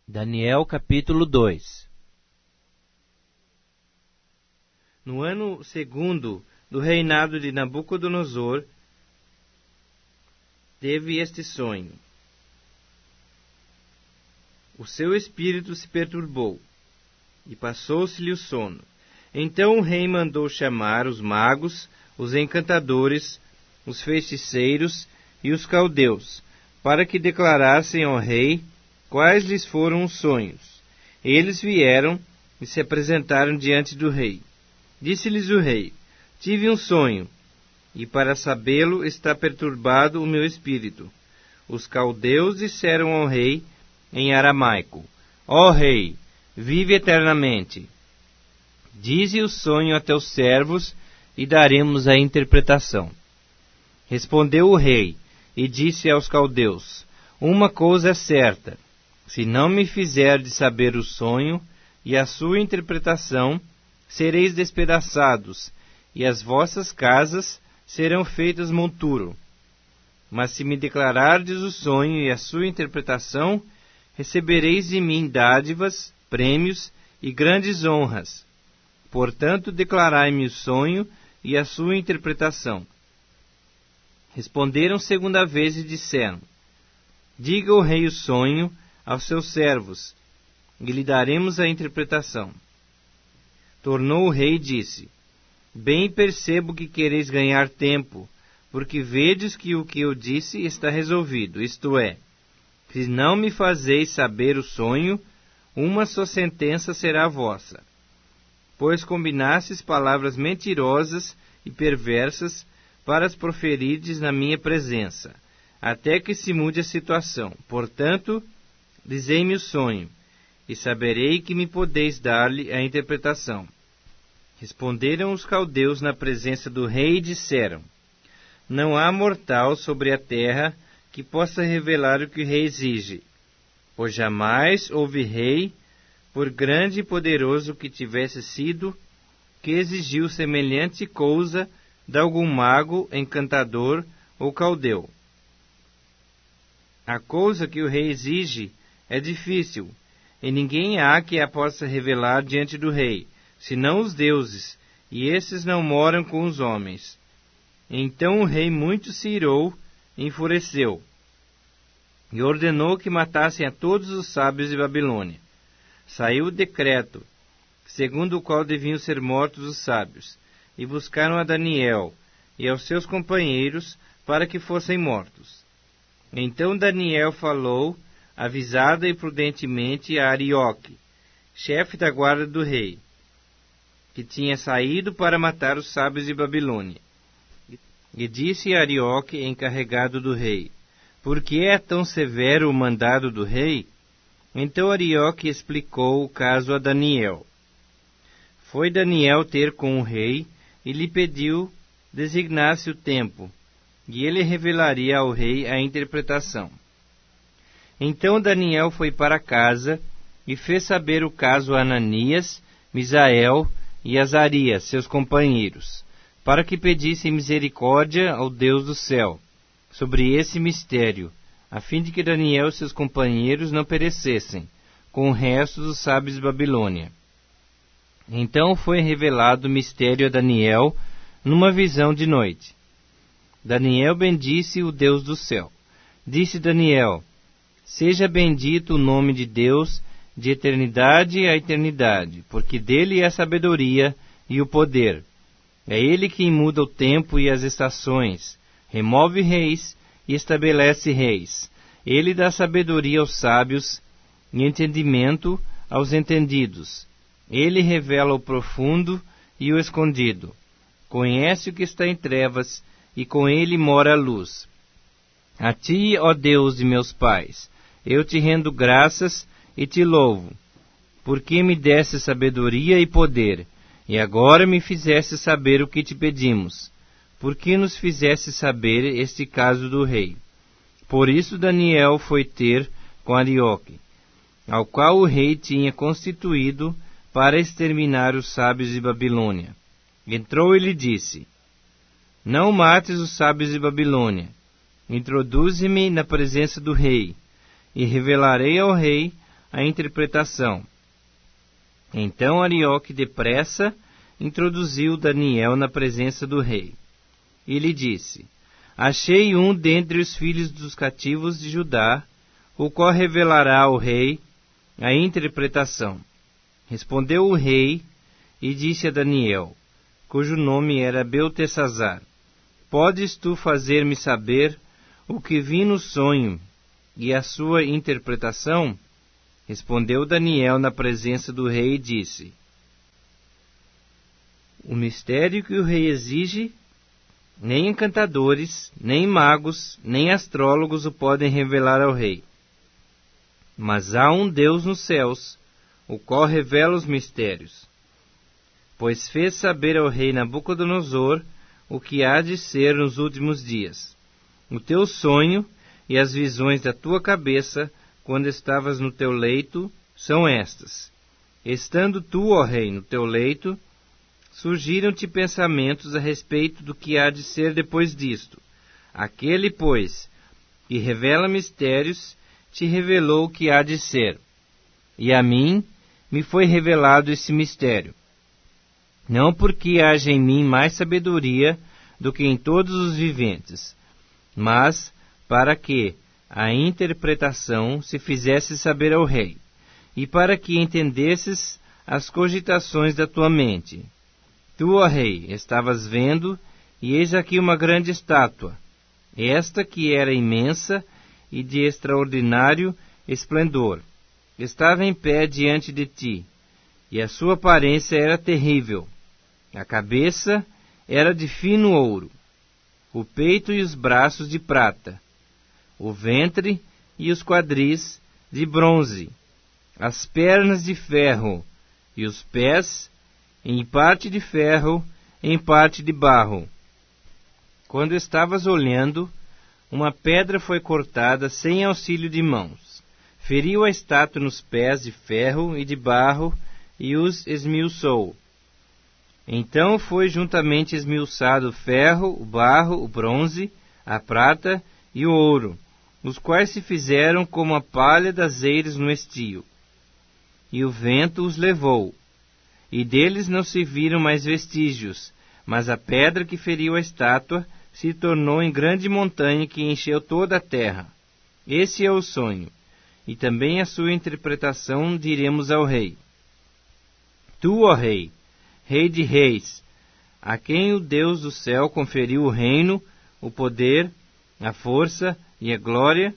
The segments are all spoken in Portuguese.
Daniel capítulo 2. No ano segundo do reinado de Nabucodonosor, teve este sonho. O seu espírito se perturbou, e passou-se-lhe o sono. Então o rei mandou chamar os magos, os encantadores, os feiticeiros e os caldeus, para que declarassem ao rei quais lhes foram os sonhos. Eles vieram e se apresentaram diante do rei. Disse-lhes o rei: tive um sonho, e para sabê-lo está perturbado o meu espírito. Os caldeus disseram ao rei em aramaico: ó rei, vive eternamente. Dize o sonho a teus servos, e daremos a interpretação. Respondeu o rei, e disse aos caldeus: uma coisa é certa, se não me fizerdes saber o sonho e a sua interpretação, sereis despedaçados, e as vossas casas serão feitas monturo. Mas se me declarardes o sonho e a sua interpretação, recebereis de mim dádivas, prêmios e grandes honras. Portanto, declarai-me o sonho e a sua interpretação. Responderam segunda vez e disseram: diga o rei o sonho aos seus servos, e lhe daremos a interpretação. Tornou o rei e disse: bem percebo que quereis ganhar tempo, porque vedes que o que eu disse está resolvido, isto é, se não me fazeis saber o sonho, uma só sentença será vossa. Pois combinastes palavras mentirosas e perversas para as proferirdes na minha presença, até que se mude a situação. Portanto, dizei-me o sonho, e saberei que me podeis dar-lhe a interpretação. Responderam os caldeus na presença do rei e disseram: não há mortal sobre a terra que possa revelar o que o rei exige, pois jamais houve rei, por grande e poderoso que tivesse sido, que exigiu semelhante coisa de algum mago, encantador ou caldeu. A coisa que o rei exige é difícil, e ninguém há que a possa revelar diante do rei, senão os deuses, e esses não moram com os homens. Então o rei muito se irou e enfureceu, e ordenou que matassem a todos os sábios de Babilônia. Saiu o decreto, segundo o qual deviam ser mortos os sábios, e buscaram a Daniel e aos seus companheiros para que fossem mortos. Então Daniel falou, avisada e prudentemente, a Arioque, chefe da guarda do rei, que tinha saído para matar os sábios de Babilônia. E disse a Arioque, encarregado do rei: por que é tão severo o mandado do rei? Então Arioque explicou o caso a Daniel. Foi Daniel ter com o rei e lhe pediu designasse o tempo, e ele revelaria ao rei a interpretação. Então Daniel foi para casa e fez saber o caso a Ananias, Misael e Azarias, seus companheiros, para que pedissem misericórdia ao Deus do céu sobre esse mistério, a fim de que Daniel e seus companheiros não perecessem, com o resto dos sábios de Babilônia. Então foi revelado o mistério a Daniel numa visão de noite. Daniel bendisse o Deus do céu. Disse Daniel: seja bendito o nome de Deus de eternidade a eternidade, porque dele é a sabedoria e o poder. É ele quem muda o tempo e as estações, remove reis e estabelece reis. Ele dá sabedoria aos sábios e entendimento aos entendidos. Ele revela o profundo e o escondido. Conhece o que está em trevas, e com ele mora a luz. A ti, ó Deus de meus pais, eu te rendo graças e te louvo, porque me deste sabedoria e poder, e agora me fizeste saber o que te pedimos. Porque nos fizeste saber este caso do rei. Por isso Daniel foi ter com Arioque, ao qual o rei tinha constituído para exterminar os sábios de Babilônia. Entrou e lhe disse: não mates os sábios de Babilônia. Introduze-me na presença do rei, e revelarei ao rei a interpretação. Então Arioque depressa introduziu Daniel na presença do rei. E lhe disse: Achei um dentre os filhos dos cativos de Judá, o qual revelará ao rei a interpretação. Respondeu o rei e disse a Daniel, cujo nome era Beltesazar: Podes tu fazer-me saber o que vi no sonho e a sua interpretação? Respondeu Daniel na presença do rei e disse: O mistério que o rei exige, nem encantadores, nem magos, nem astrólogos o podem revelar ao rei. Mas há um Deus nos céus, o qual revela os mistérios. Pois fez saber ao rei Nabucodonosor o que há de ser nos últimos dias. O teu sonho e as visões da tua cabeça, quando estavas no teu leito, são estas. Estando tu, ó rei, no teu leito, surgiram-te pensamentos a respeito do que há de ser depois disto. Aquele, pois, que revela mistérios, te revelou o que há de ser. E a mim me foi revelado esse mistério. Não porque haja em mim mais sabedoria do que em todos os viventes, mas para que a interpretação se fizesse saber ao rei, e para que entendesses as cogitações da tua mente. Tu, ó rei, estavas vendo, e eis aqui uma grande estátua, esta que era imensa e de extraordinário esplendor. Estava em pé diante de ti, e a sua aparência era terrível. A cabeça era de fino ouro, o peito e os braços de prata, o ventre e os quadris de bronze, as pernas de ferro e os pés, em parte de ferro, em parte de barro. Quando estavas olhando, uma pedra foi cortada sem auxílio de mãos, feriu a estátua nos pés de ferro e de barro e os esmiuçou. Então foi juntamente esmiuçado o ferro, o barro, o bronze, a prata e o ouro, os quais se fizeram como a palha das eiras no estio. E o vento os levou, e deles não se viram mais vestígios, mas a pedra que feriu a estátua se tornou em grande montanha que encheu toda a terra. Esse é o sonho, e também a sua interpretação diremos ao rei. Tu, ó rei, Rei de reis, a quem o Deus do céu conferiu o reino, o poder, a força e a glória,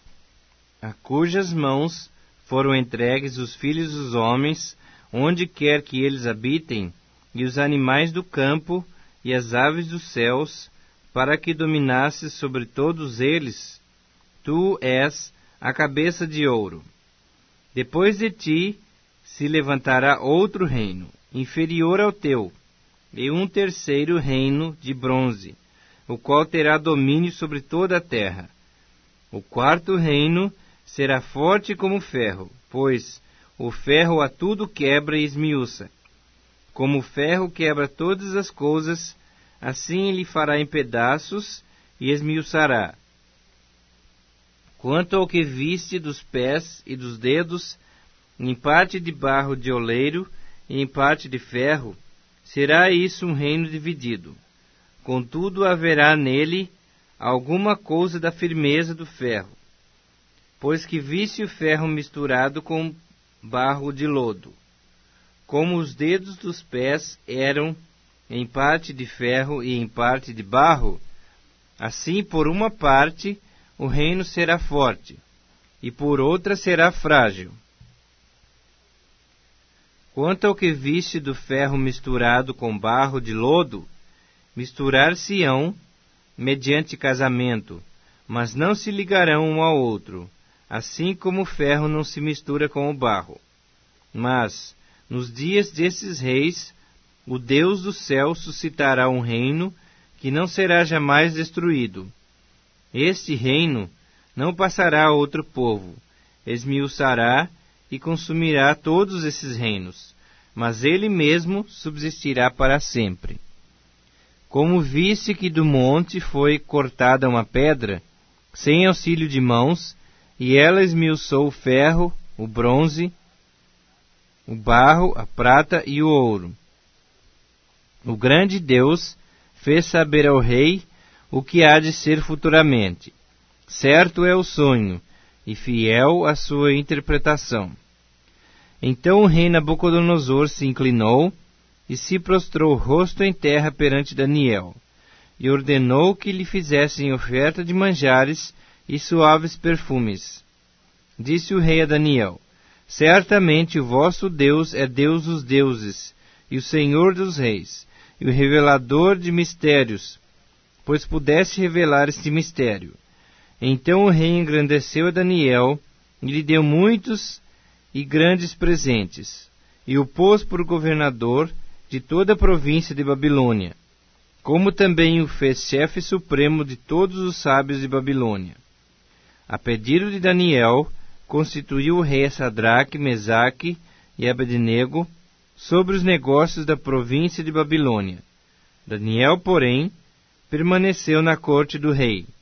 a cujas mãos foram entregues os filhos dos homens, onde quer que eles habitem, e os animais do campo e as aves dos céus, para que dominasses sobre todos eles. Tu és a cabeça de ouro. Depois de ti se levantará outro reino, inferior ao teu, e um terceiro reino de bronze, o qual terá domínio sobre toda a terra. O quarto reino será forte como ferro, pois o ferro a tudo quebra e esmiuça. Como o ferro quebra todas as coisas, assim ele fará em pedaços e esmiuçará. Quanto ao que viste dos pés e dos dedos, em parte de barro de oleiro, e em parte de ferro, será isso um reino dividido. Contudo, haverá nele alguma coisa da firmeza do ferro, pois que viste o ferro misturado com barro de lodo. Como os dedos dos pés eram em parte de ferro e em parte de barro, assim por uma parte o reino será forte, e por outra será frágil. Quanto ao que viste do ferro misturado com barro de lodo, misturar-se-ão mediante casamento, mas não se ligarão um ao outro, assim como o ferro não se mistura com o barro. Mas, nos dias desses reis, o Deus do céu suscitará um reino que não será jamais destruído. Este reino não passará a outro povo, esmiuçará e consumirá todos esses reinos, mas ele mesmo subsistirá para sempre. Como viste que do monte foi cortada uma pedra, sem auxílio de mãos, e ela esmiuçou o ferro, o bronze, o barro, a prata e o ouro. O grande Deus fez saber ao rei o que há de ser futuramente. Certo é o sonho, e fiel a sua interpretação. Então o rei Nabucodonosor se inclinou e se prostrou rosto em terra perante Daniel, e ordenou que lhe fizessem oferta de manjares e suaves perfumes. Disse o rei a Daniel: Certamente o vosso Deus é Deus dos deuses, e o Senhor dos reis, e o revelador de mistérios, pois pudesse revelar este mistério. Então o rei engrandeceu a Daniel, e lhe deu muitos e grandes presentes, e o pôs por governador de toda a província de Babilônia, como também o fez chefe supremo de todos os sábios de Babilônia. A pedido de Daniel, constituiu o rei Sadraque, Mesaque e Abednego sobre os negócios da província de Babilônia. Daniel, porém, permaneceu na corte do rei.